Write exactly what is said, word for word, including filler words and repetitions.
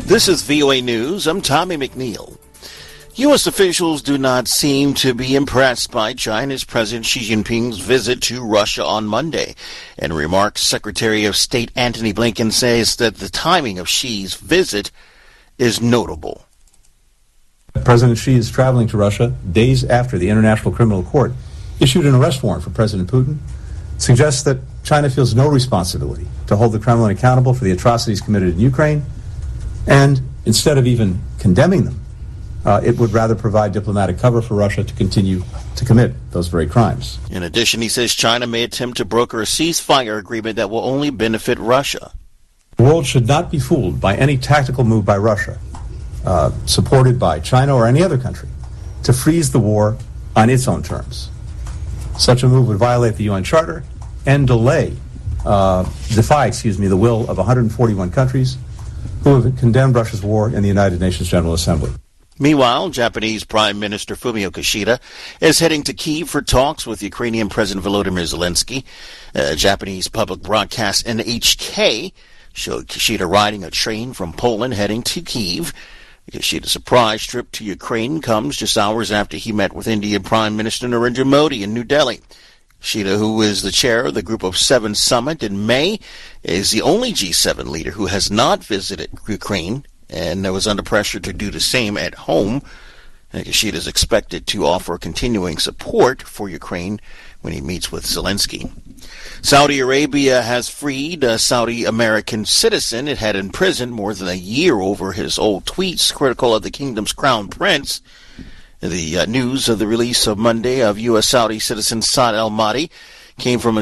This is V O A News. I'm Tommy McNeil. U S officials do not seem to be impressed by China's President Xi Jinping's visit to Russia on Monday. In remarks, Secretary of State Antony Blinken says that the timing of Xi's visit is notable. President Xi is traveling to Russia days after the International Criminal Court issued an arrest warrant for President Putin. It suggests that China feels no responsibility to hold the Kremlin accountable for the atrocities committed in Ukraine, and instead of even condemning them, uh, it would rather provide diplomatic cover for Russia to continue to commit those very crimes. In addition, he says China may attempt to broker a ceasefire agreement that will only benefit Russia. The world should not be fooled by any tactical move by Russia, uh, supported by China or any other country, to freeze the war on its own terms. Such a move would violate the U N Charter and delay, uh, defy, excuse me, the will of one hundred forty-one countries who have condemned Russia's war in the United Nations General Assembly. Meanwhile, Japanese Prime Minister Fumio Kishida is heading to Kyiv for talks with Ukrainian President Volodymyr Zelensky. Uh, Japanese public broadcast N H K showed Kishida riding a train from Poland heading to Kyiv. Kishida's surprise trip to Ukraine comes just hours after he met with Indian Prime Minister Narendra Modi in New Delhi. Kishida, who is the chair of the Group of Seven summit in May, is the only G seven leader who has not visited Ukraine and was under pressure to do the same at home. Kishida is expected to offer continuing support for Ukraine when he meets with Zelensky. Saudi Arabia has freed a Saudi-American citizen it had imprisoned more than a year over his old tweets critical of the kingdom's crown prince. The uh, news of the release of Monday of U S Saudi citizen Saad al-Mahdi came from a